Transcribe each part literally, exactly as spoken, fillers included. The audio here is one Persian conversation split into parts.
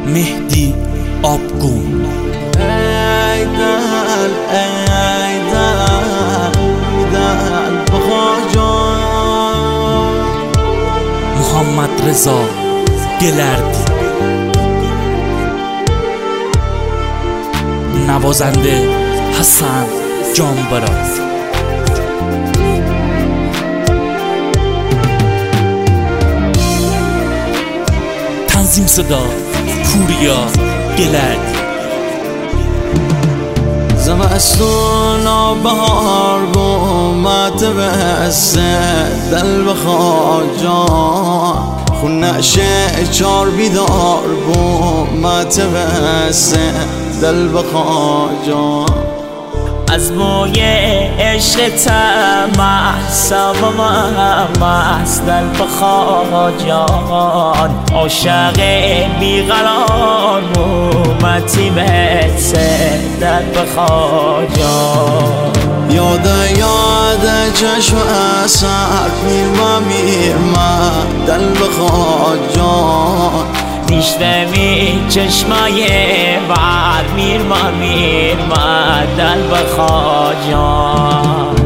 مهدی آبگون. ای دل ای دل دل بخواجان. محمد رضا گلردی. نوازنده حسن جانبراز. تنظیم صدا پوریا گلردی. زمستون و بهار بومت بسته دل بخواجان. خون نشه چار بیدار بومت بسته دل بخواجان. از موی عشق طمع سبب مست دل بخواجان. عاشق بیقرار بومتی بسه دل بخواجان. یاد یاد چشم اثر میرما میرما دل بخواجان. میشنوی چشمای بعد میرما میرما دل بخواجان.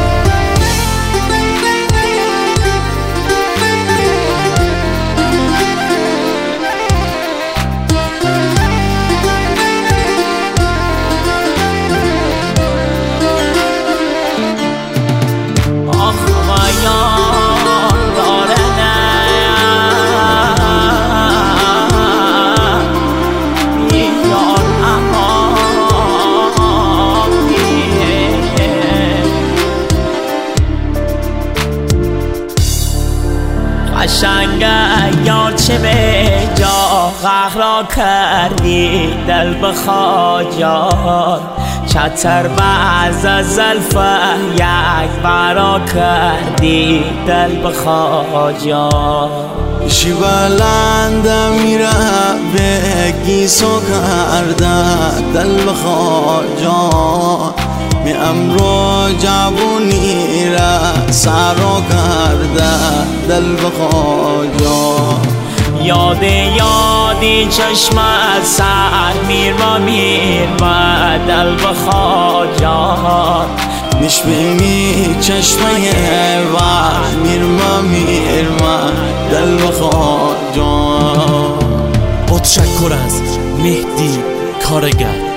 قشنگه یار چه به جا غرق کردی دل بخواجان. چتر بعض از زلفه یک برا کردی دل بخواجان. شی بلند میره به سو کرده دل بخواجان. می امرو جوونی را سرو کرده دل بخواجان. یاد یادی چشم سر میرما میرما دل بخواجان. میشبینی چشمه و میرما میرما دل بخواجان. با تشکر از مهدی کارگر.